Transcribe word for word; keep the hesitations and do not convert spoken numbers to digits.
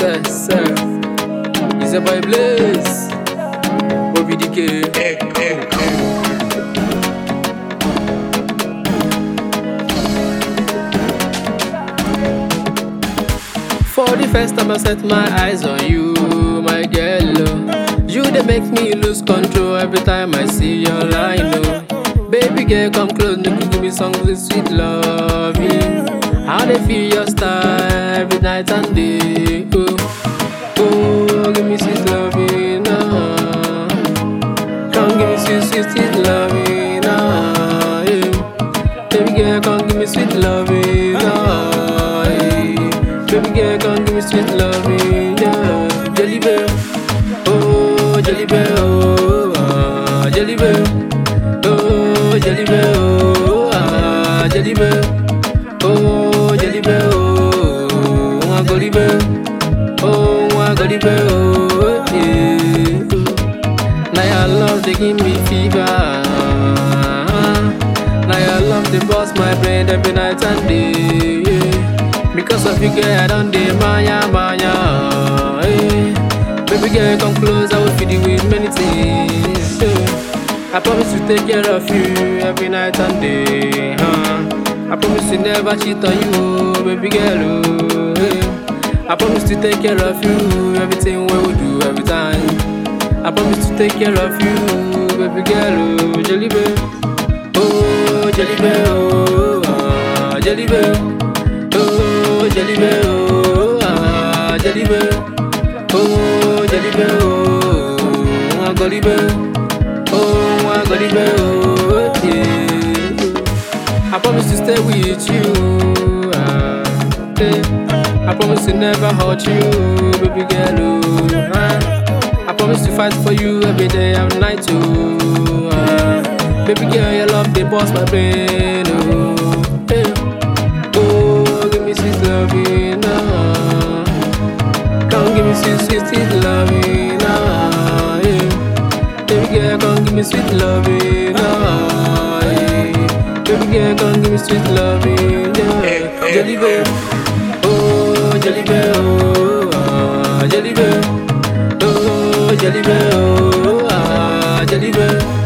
sir, sir. It's a boy Blaze. Bobby D K. For the first time I set my eyes on you, my girl. Oh. You they make me lose control every time I see your line. Oh. Baby girl, come close, make you give me some good sweet loving. How they feel your style every night and day. Oh, oh, give me sweet loving. Ah. Come give me sweet, sweet, sweet loving. Ah. Yeah. Baby girl, come give me sweet loving. Ah. Yeah. Baby girl, come give me sweet loving. Yeah. Jelly bear, oh, jelly bear, oh, ah, jelly bear, oh, jelly bear, oh, ah, jelly bear, oh, jelly bear, oh, I got the bear, oh, I got the bear, oh, yeah. Now your love they give me fever. Now your love they bust my brain every night and day. Yeah. Because of you, girl, I don't dey maya maya. Hey. Baby girl, come close, I will feed you with many things. Yeah. I promise to take care of you every night and day. Huh? I promise to never cheat on you, baby girl. Oh, hey. I promise to take care of you, everything we will do every time. I promise to take care of you, baby girl. Oh, jelly bear, oh, jelly bear, oh, ah, jelly bear. Oh, jelly bear, oh, ah, jelly bear, oh, jelly bear, oh, I got the bear, oh, I got the bear, oh, yeah. I promise to stay with you, ah, yeah. I promise to never hurt you, baby girl, oh, ah. I promise to fight for you every day and night, too, ah. Baby girl, your love, they bust my brain, oh, yeah. Sweet loving, ah. Come give me sweet, sweet, sweet loving, ah. Yeah. Baby girl, come give me sweet loving, ah. Yeah. Baby girl, come give me sweet loving, yeah. Jelly bear, oh, jelly bear, oh, ah, jelly bear, oh, jelly bear, oh, ah, jelly bear.